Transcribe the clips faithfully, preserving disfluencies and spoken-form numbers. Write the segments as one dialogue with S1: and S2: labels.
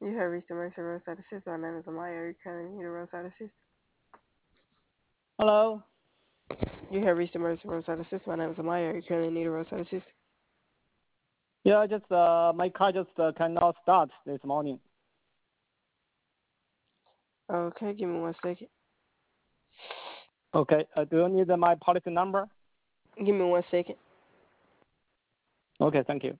S1: You have reached the Mercy Roadside Assist. My name is Amaya. Are you currently need a roadside assist?
S2: Hello.
S1: You have reached the Mercy Roadside Assist. My name is Amaya. Are you currently need a roadside assist?
S2: Yeah, just uh, my car just uh, cannot start this morning.
S1: Okay, give me one second.
S2: Okay. Uh, do you need uh, my policy number?
S1: Give me one second.
S2: Okay, thank you.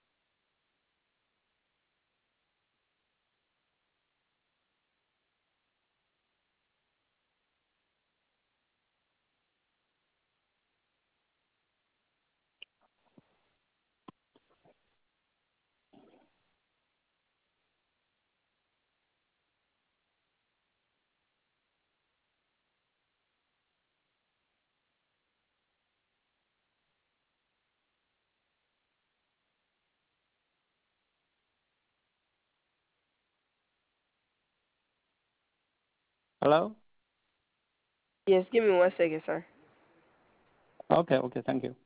S2: Hello.
S1: Yes, give me one second, sir.
S2: Okay. Okay, thank you.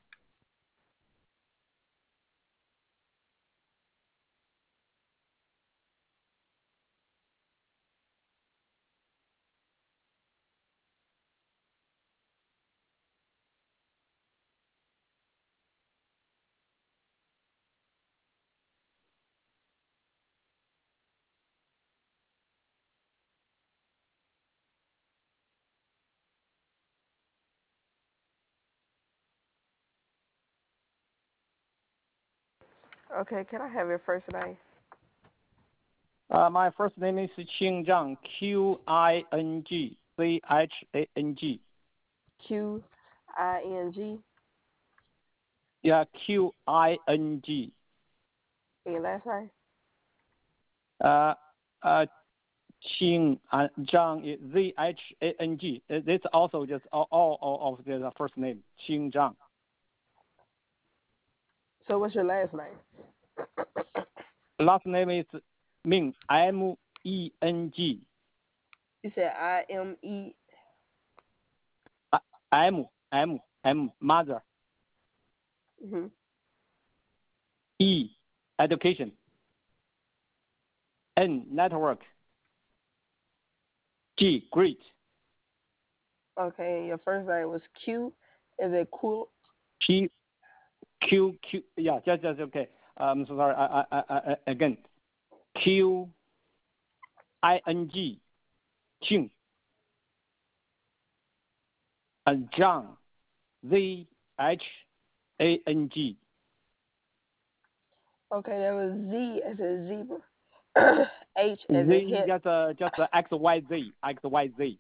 S1: Okay, can I have your first name?
S2: Uh, my first name is Qing Zhang. Q I N G C H A N G.
S1: Q I N G.
S2: Yeah, Q I N G.
S1: And your last name?
S2: Uh, uh, Qing uh, Zhang is Z H A N G. Uh, It's also just all, all, all of the first name. Qing Zhang.
S1: So what's your last name?
S2: Last name is Ming. M E N G.
S1: You said I M E.
S2: Uh, M M M mother.
S1: Mhm.
S2: E education. N network. G great.
S1: Okay, and your first name was Q. Is it cool?
S2: P Q Q. Yeah, just just okay. I'm so sorry. I, I, I, I, again. Q I N G. Qing. And Zhang. Z H A N G.
S1: Okay, that was Z as a zebra. H as a
S2: Z
S1: hit.
S2: just uh, just uh, X Y Z. X Y Z.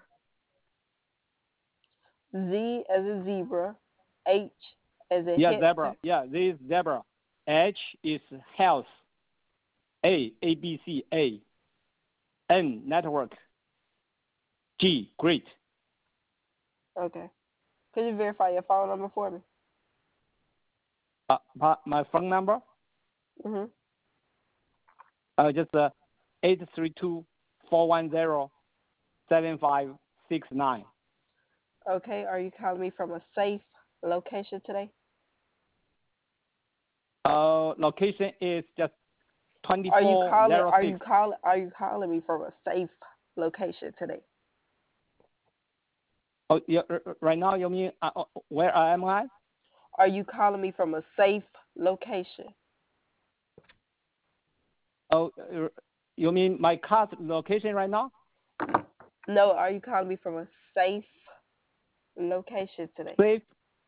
S1: Z as a zebra. H as a
S2: Yeah,
S1: hit.
S2: zebra. Yeah, this is zebra. H is health. A A B C A. N network. G great.
S1: Okay. Could you verify your phone number for me?
S2: Uh, my my phone number.
S1: Mhm.
S2: Uh, just uh, eight three two four one zero seven five six nine.
S1: Okay. Are you calling me from a safe location today?
S2: Uh, location is just
S1: Are you calling? Are you
S2: twenty four zero six.
S1: calling? Are you calling me from a safe location today?
S2: Oh, yeah, r- r- right now you mean uh, uh, where am I?
S1: Are you calling me from a safe location?
S2: Oh, uh, you mean my car's location right now?
S1: No. Are you calling me from a safe location today?
S2: Safe.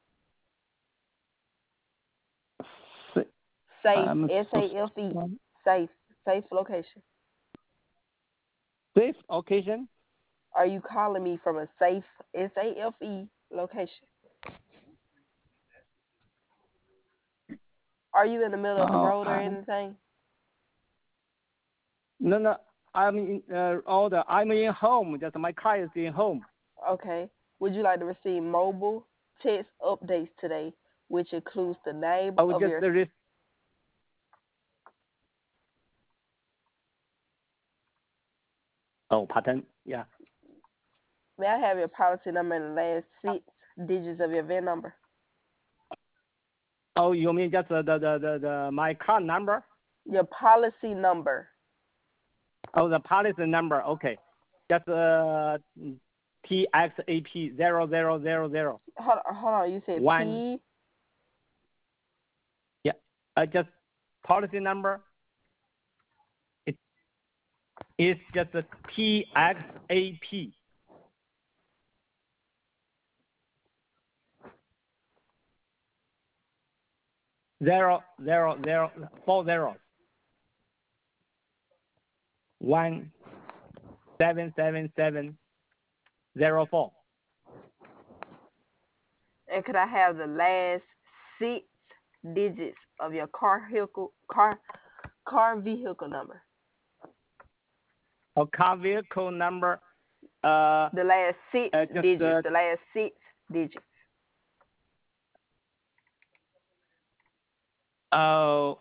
S2: sa-
S1: Safe.
S2: I'm
S1: S
S2: so
S1: A F E.
S2: sorry.
S1: Safe. Safe location.
S2: Safe occasion.
S1: Are you calling me from a safe S A F E location? Are you in the middle of the
S2: Oh,
S1: road or
S2: I'm,
S1: anything?
S2: no, no. I'm in uh, order. I'm in home. Just my car is in home.
S1: Okay. Would you like to receive mobile text updates today, which includes the name
S2: I will
S1: of
S2: just
S1: your?
S2: uh, re- oh, pardon. Yeah.
S1: May I have your policy number and the last six digits of your V I N number?
S2: Oh, you mean just uh, the, the the the my car number?
S1: Your policy number.
S2: Oh, the policy number. Okay, just uh, T X A P zero zero zero zero.
S1: Hold on, hold on. You said
S2: One.
S1: P.
S2: Yeah. Uh, just policy number. It is just a T X A P. Zero zero zero four zeros. One seven seven seven zero four.
S1: And could I have the last six digits of your car vehicle car car vehicle number?
S2: A car vehicle number. Uh,
S1: The last six
S2: uh just
S1: digits.
S2: uh,
S1: The last six digits.
S2: uh,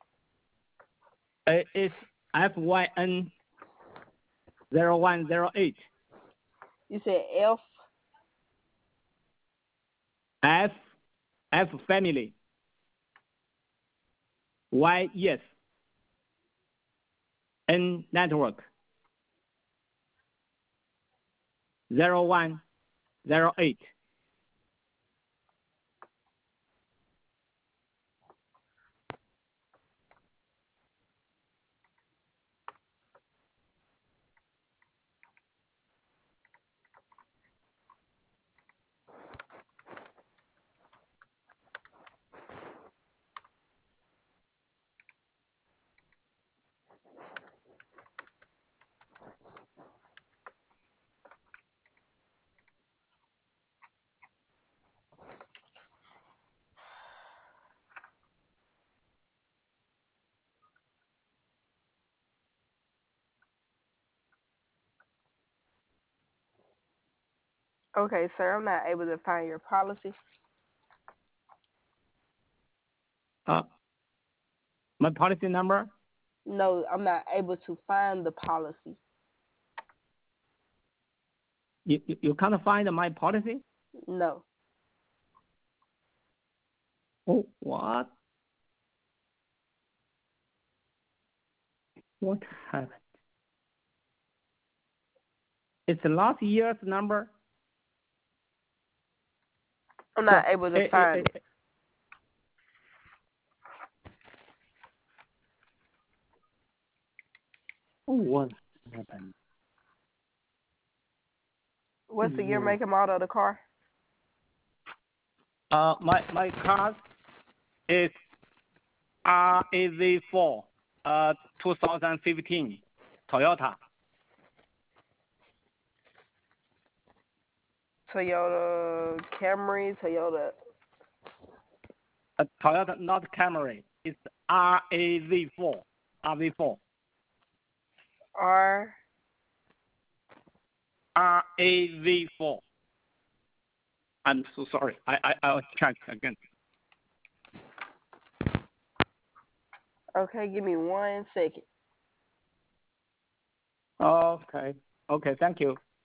S2: it's F Y N zero one zero eight.
S1: You said F.
S2: F F family. Y yes. N network. Zero one zero eight.
S1: Okay, sir. I'm not able to find your policy.
S2: Uh, my policy number.
S1: No, I'm not able to find the policy.
S2: You, you, you can't find my policy?
S1: No.
S2: Oh, what? What happened? It's last year's number.
S1: I'm not
S2: So,
S1: able to
S2: eh, eh,
S1: find
S2: eh,
S1: it.
S2: eh. Oh, what happened?
S1: What's the year,
S2: Oh.
S1: make, and model of the car?
S2: Uh, my my car is R A V four, uh, two thousand fifteen, Toyota.
S1: Toyota Camry, Toyota.
S2: Uh, Toyota, not Camry. It's R A V four, R V four,
S1: R.
S2: R A V four. I'm so sorry. I I I'll check again.
S1: Okay, give me one second.
S2: Okay. Okay. Thank you.